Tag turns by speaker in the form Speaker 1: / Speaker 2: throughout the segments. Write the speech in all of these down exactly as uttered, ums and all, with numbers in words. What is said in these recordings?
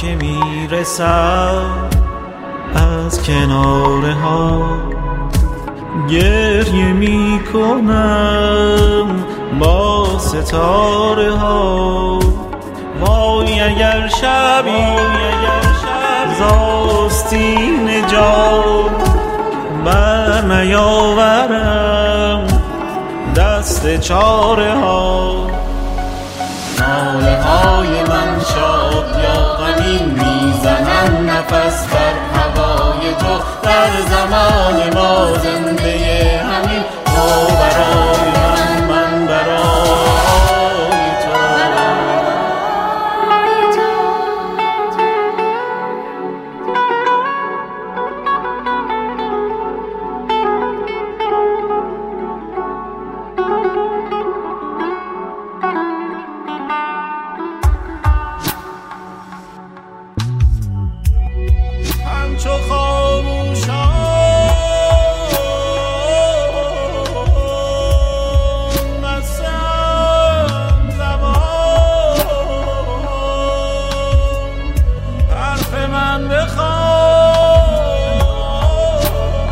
Speaker 1: که میرسد از کناره ها، گریه میکنم با ستاره ها. وای اگر شبی ز آستین جان بر نیاورم دست چاره ها.
Speaker 2: ناله های من شاد یا غمین میزنن نفس بر هوای تو، در زمان ما زنده همین تو برای من، من برای تو.
Speaker 1: همچو خاموشان بستم زبان، حرف من بخوان.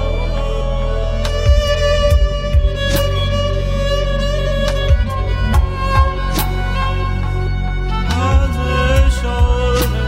Speaker 1: از اشاره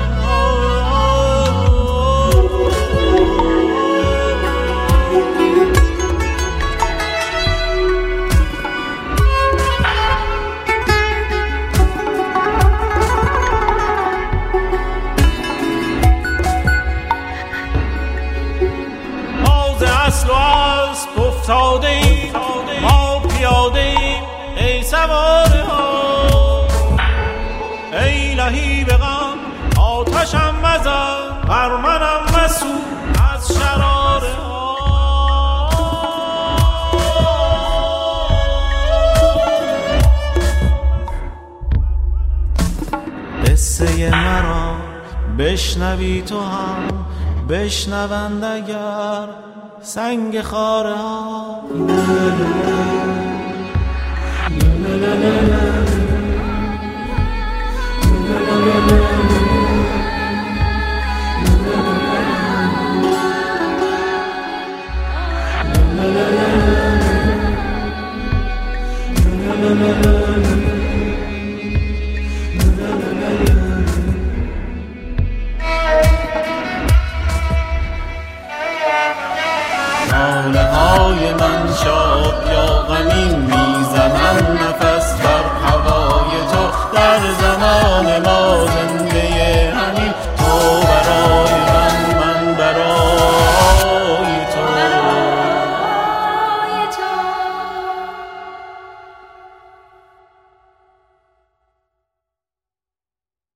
Speaker 1: اصل و اسب افتاده ایم، ما پیاده ایم ای سواره ها. ای لهی به غم آتشم مزن، بر منم مسوز از شراره ها. قصه مرا بشنوی تو هم، بشنوند اگر سنگ خاره ها.
Speaker 2: ناله های من شاد یا غمین